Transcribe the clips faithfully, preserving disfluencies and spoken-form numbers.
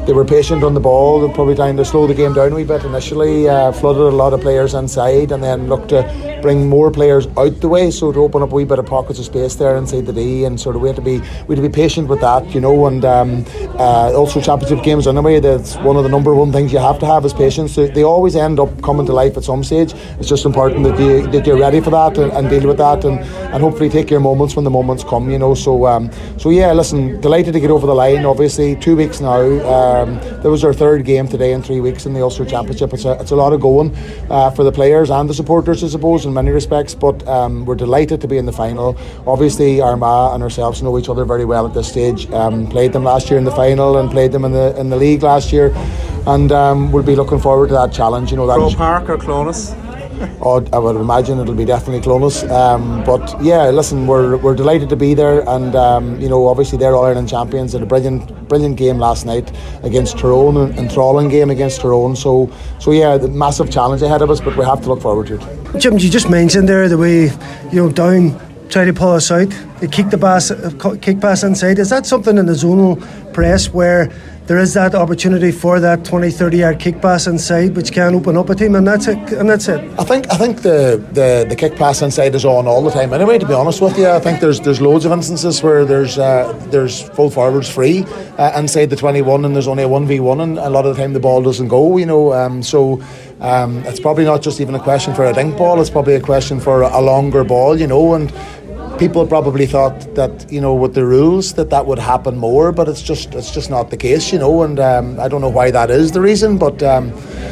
they were patient on the ball. They're probably trying to slow the game down a wee bit initially, uh, flooded a lot of players inside, and then looked to bring more players out the way, so to open up a wee bit of pockets of space there inside the D, and sort of we had to be we had to be patient with that, you know. And um, uh, also championship games anyway, that's one of the number one things you have to have is patience. So they always end up coming to life at some stage. It's just important that you that you're ready for that and, and deal with that, and, and hopefully take your moments when the moments come, you know. So um, so yeah, listen, delighted to get over the line. Obviously, two weeks now. Um, there was our third game today in three weeks in the Ulster Championship. It's a it's a lot of going uh, for the players and the supporters, I suppose, in many respects. But um, we're delighted to be in the final. Obviously, Armagh and ourselves know each other very well at this stage. Um, played them last year in the final and played them in the in the league last year, and um, we'll be looking forward to that challenge. You know, that Croke Park or Clones? Oh, I would imagine it'll be definitely Clones. Um, but yeah, listen, we're we're delighted to be there, and um, you know, obviously they're All Ireland champions. Had a brilliant brilliant game last night against Tyrone, and enthralling game against Tyrone. So so yeah, the massive challenge ahead of us, but we have to look forward to it. Jim, you just mentioned there the way, you know, Down try to pull us out, they kick the pass, kick pass inside. Is that something in the zonal press where there is that opportunity for that twenty, thirty yard kick pass inside, which can open up a team, and that's it? And that's it. I think I think the, the, the kick pass inside is on all the time anyway. To be honest with you, I think there's there's loads of instances where there's uh, there's full forwards free uh, inside the twenty-one, and there's only a one v one, and a lot of the time the ball doesn't go. You know, um, so um, it's probably not just even a question for a dink ball. It's probably a question for a, a longer ball. You know, and people probably thought that, you know, with the rules that that would happen more, but it's just it's just not the case, you know. And um, I don't know why that is the reason, but um,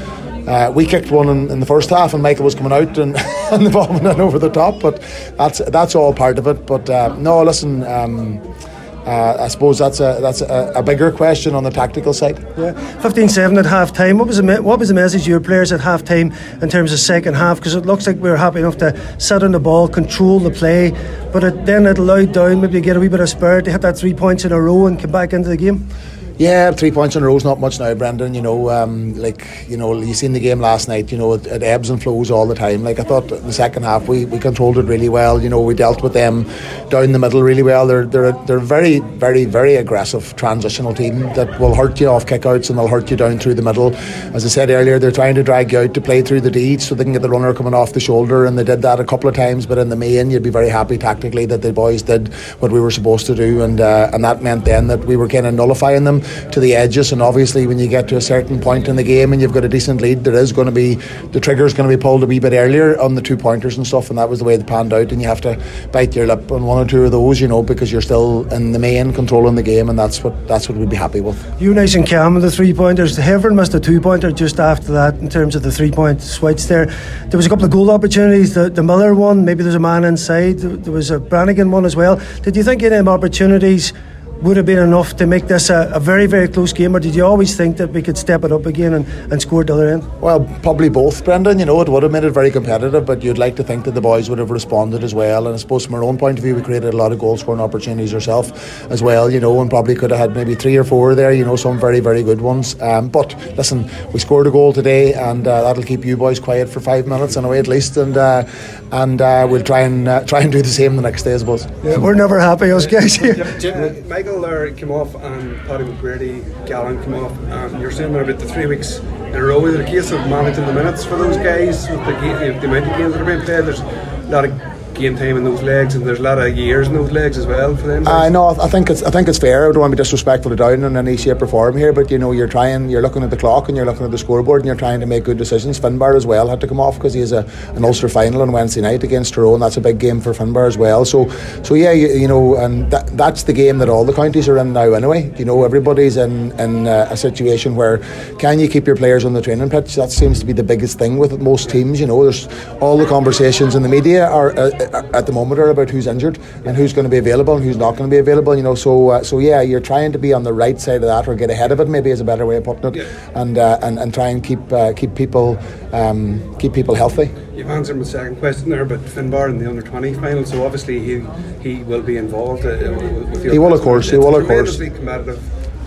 uh, we kicked one in, in the first half, and Michael was coming out and, and the ball went in over the top. But that's that's all part of it. But uh, no, listen. Um, Uh, I suppose that's a that's a, a bigger question on the tactical side. Yeah, fifteen seven at half time. What was the me- what was the message to your players at half time in terms of second half? Because it looks like we were happy enough to sit on the ball, control the play, but it, then it allowed Down maybe to get a wee bit of spirit to hit that three points in a row and come back into the game. Yeah, three points in a row is not much now, Brendan. You know, um, like, you know, you seen the game last night. You know, it, it ebbs and flows all the time. Like, I thought the second half we, we controlled it really well. You know, we dealt with them down the middle really well. They're they're they're a very very very aggressive transitional team that will hurt you off kickouts and they'll hurt you down through the middle. As I said earlier, they're trying to drag you out to play through the deeds so they can get the runner coming off the shoulder, and they did that a couple of times. But in the main, you'd be very happy tactically that the boys did what we were supposed to do, and uh, and that meant then that we were kind of nullifying them to the edges. And obviously when you get to a certain point in the game and you've got a decent lead, there is going to be the trigger's going to be pulled a wee bit earlier on the two pointers and stuff, and that was the way it panned out. And you have to bite your lip on one or two of those, you know, because you're still in the main controlling the game, and that's what that's what we'd be happy with. You nice and calm with the three pointers. Heverin missed a two pointer just after that in terms of the three point switch there. There was a couple of goal opportunities. The, the Miller one, maybe there's a man inside. There was a Brannigan one as well. Did you think any of them opportunities would have been enough to make this a, a very, very close game, or did you always think that we could step it up again and, and score at the other end? Well, probably both, Brendan. You know, it would have made it very competitive, but you'd like to think that the boys would have responded as well. And I suppose from our own point of view, we created a lot of goal scoring opportunities ourselves as well, you know, and probably could have had maybe three or four there, you know, some very, very good ones. Um, but listen, we scored a goal today, and uh, that'll keep you boys quiet for five minutes in a way at least, and uh, and uh, we'll try and uh, try and do the same the next day, I suppose. Yeah, we're never happy, us guys. Jim, Jim, Michael there came off, and Paddy McGrady, Gallen came off, and you're saying there about the three weeks in a row. Is it a case of managing the minutes for those guys with the, the, the amount of games that are being played? There's a lot of game time in those legs, and there's a lot of years in those legs as well for them. I uh, know. I think it's. I think it's fair. I don't want to be disrespectful to Down in any shape or form here, but you know, you're trying. You're looking at the clock and you're looking at the scoreboard, and you're trying to make good decisions. Finbar as well had to come off because he has a an Ulster final on Wednesday night against Tyrone. That's a big game for Finbar as well. So, so yeah, you, you know, and that, that's the game that all the counties are in now. Anyway, you know, everybody's in in uh, a situation where can you keep your players on the training pitch? That seems to be the biggest thing with most teams. You know, there's all the conversations in the media are uh, at the moment are about who's injured and who's going to be available and who's not going to be available, you know. So uh, so yeah, you're trying to be on the right side of that, or get ahead of it, maybe is a better way of putting it. Yeah. and, uh, and and try and keep uh, keep people um, keep people healthy. You've answered my second question there, but Finbar in the under twenty final, so obviously he he will be involved uh, with the he will of course he will of course competitive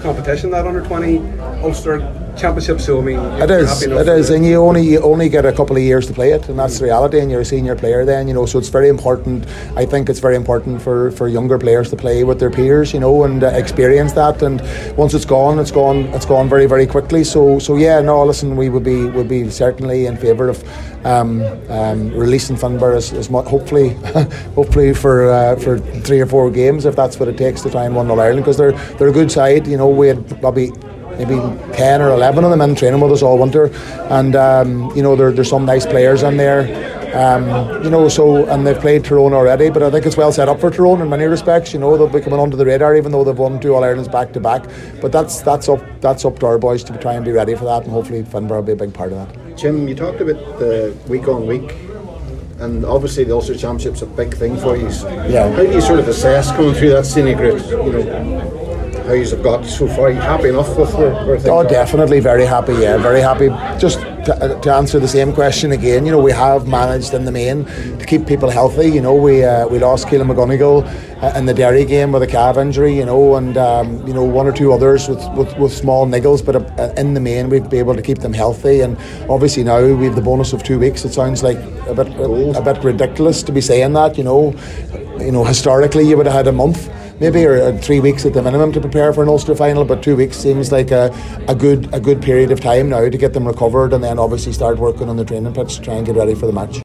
competition, that under twenty Ulster Championship. So I mean, it is, it is, and you only you only get a couple of years to play it, and that's the reality. And you're a senior player then, you know. So it's very important. I think it's very important for, for younger players to play with their peers, you know, and uh, experience that. And once it's gone, it's gone. It's gone very very quickly. So so yeah, no, listen, we would be would be certainly in favour of um, um, releasing Finbar as, as much, hopefully, hopefully for uh, for three or four games if that's what it takes to try and win All Ireland, because they're they're a good side. You know, we had probably maybe ten or eleven of them in training with us all winter, and um, you know there, there's some nice players in there, um, you know, so, and they've played Tyrone already, but I think it's well set up for Tyrone in many respects. You know, they'll be coming under the radar even though they've won two All Irelands back to back, but that's that's up that's up to our boys to try and be ready for that, and hopefully Finbar will be a big part of that. Jim, you talked about the week on week, and obviously the Ulster Championship's a big thing for you. Yeah. How do you sort of assess coming through that scenic route, you know, how you've got so far? Are you happy enough with where, where things Oh, are? definitely very happy, yeah, very happy. Just to, to answer the same question again, you know, we have managed in the main to keep people healthy. You know, we uh, we lost Keelan McGonigal uh, in the Derry game with a calf injury, you know, and um, you know, one or two others with, with, with small niggles, but uh, in the main we've been able to keep them healthy. And obviously now we have the bonus of two weeks. It sounds like a bit a, a bit ridiculous to be saying that, you know. You know, historically you would have had a month maybe, or three weeks at the minimum to prepare for an Ulster final, but two weeks seems like a, a good a good period of time now to get them recovered, and then obviously start working on the training pitch to try and get ready for the match.